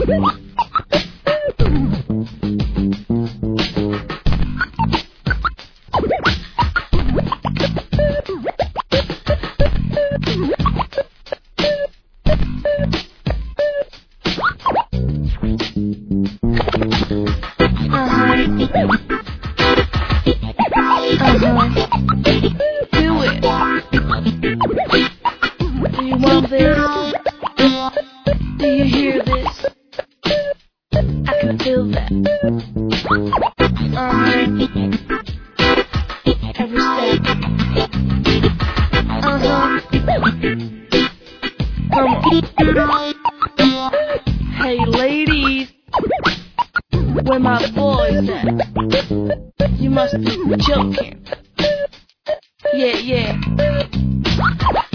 Do it. Do you want this? Do you hear this? I can feel that. Every step. Hey ladies, where my boys at? You must be joking. Yeah.